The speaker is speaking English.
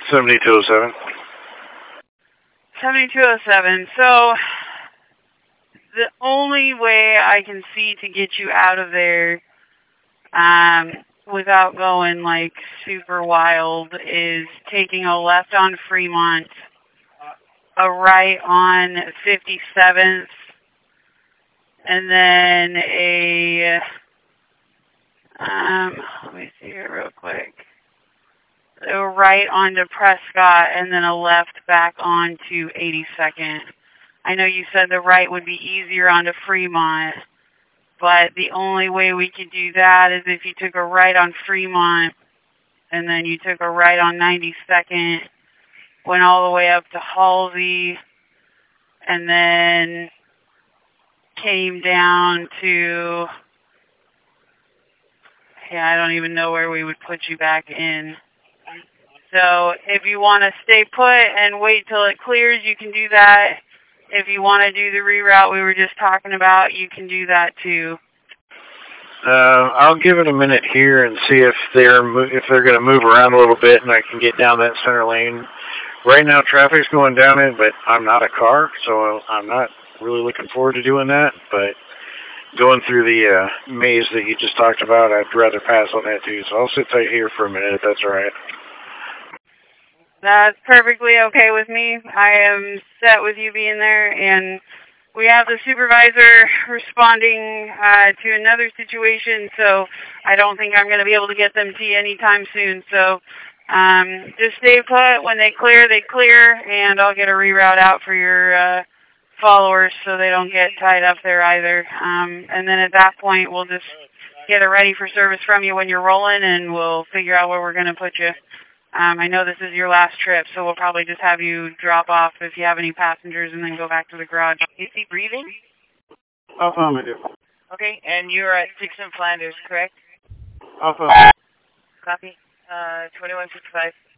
7207. 7207. So, the only way I can see to get you out of there, without going, like, super wild is taking a left on Fremont, a right on 57th, and then let me see here real quick. A right onto Prescott, and then a left back onto 82nd. I know you said the right would be easier onto Fremont, but the only way we could do that is if you took a right on Fremont, and then you took a right on 92nd, went all the way up to Halsey, and then came down to, I don't even know where we would put you back in. So if you want to stay put and wait till it clears, you can do that. If you want to do the reroute we were just talking about, you can do that too. I'll give it a minute here and see if they're going to move around a little bit and I can get down that center lane. Right now, traffic's going down it, but I'm not a car, so I'm not really looking forward to doing that. But going through the maze that you just talked about, I'd rather pass on that too. So I'll sit tight here for a minute if that's all right. That's perfectly okay with me. I am set with you being there, and we have the supervisor responding to another situation, so I don't think I'm going to be able to get them to you anytime soon. So just stay put. When they clear, and I'll get a reroute out for your followers so they don't get tied up there either. And then at that point, we'll just get it ready for service from you when you're rolling, and we'll figure out where we're going to put you. I know this is your last trip, so we'll probably just have you drop off if you have any passengers and then go back to the garage. Is he breathing? Affirmative. Okay, and you're at 6 in Flanders, correct? Affirmative. Copy. 2165.